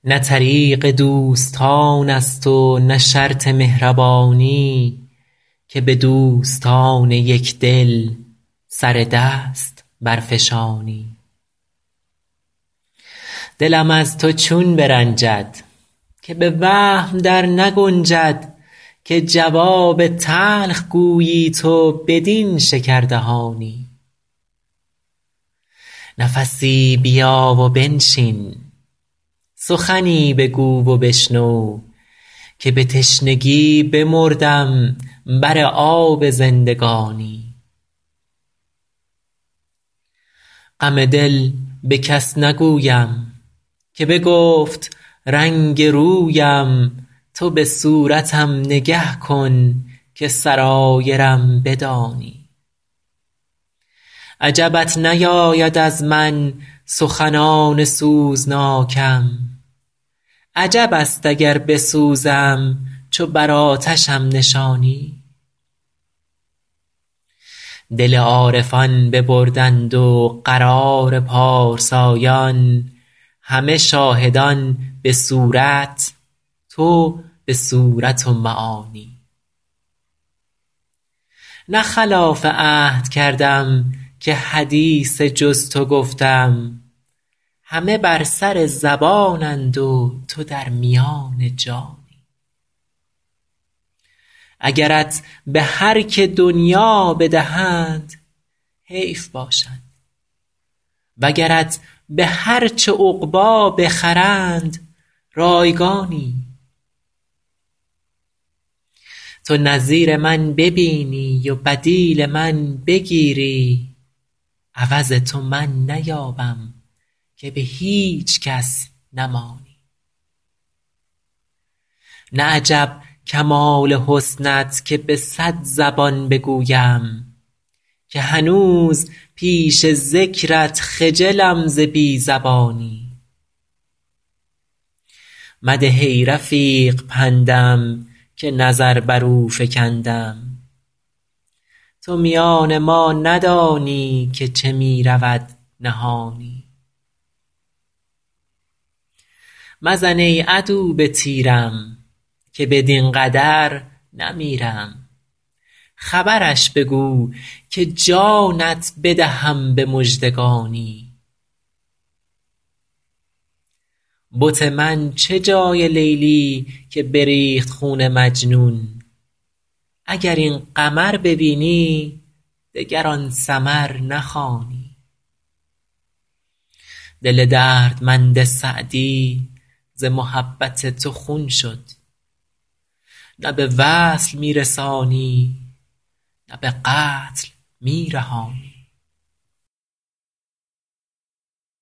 نه طریق دوستان است و نه شرط مهربانی که به دوستان یک دل سر دست برفشانی. دلم از تو چون برنجد که به وهم در نگنجد که جواب تلخ گویی تو بدین شکردهانی. نفسی بیا و بنشین، سخنی بگو و بشنو که به تشنگی بمردم بر آب زندگانی. غم دل به کس نگویم که بگفت رنگ رویم تو به صورتم نگه کن که سرایرم بدانی. عجبت نیاید از من سخنان سوزناکم، عجب است اگر بسوزم چو بر آتشم نشانی. دل عارفان ببردند و قرار پارسایان، همه شاهدان به صورت تو به صورت و معانی. نه خلاف عهد کردم که حدیث جز تو گفتم، همه بر سر زبانند و تو در میان جانی. اگرت به هر که دنیا بدهند حیف باشد، وگرت به هر چه عقبی بخرند رایگانی. تو نظیر من ببینی و بدیل من بگیری، عوض تو من نیابم که به هیچ کس نمانی. نه عجب کمال حسنت که به 100 زبان بگویم، که هنوز پیش ذکرت خجلم ز بی زبانی. مده ای رفیق پندم که نظر بر او فکندم، تو میان ما ندانی که چه می رود نهانی. مزن ای عدو به تیرم که بدین قدر نمیرم، خبرش بگو که جانت بدهم به مژدگانی. بت من چه جای لیلی که بریخت خون مجنون، اگر این قمر ببینی دگر آن سمر نخوانی. دل دردمند سعدی ز محبت تو خون شد، نه به وصل می رسانی نه به قتل می رهانی.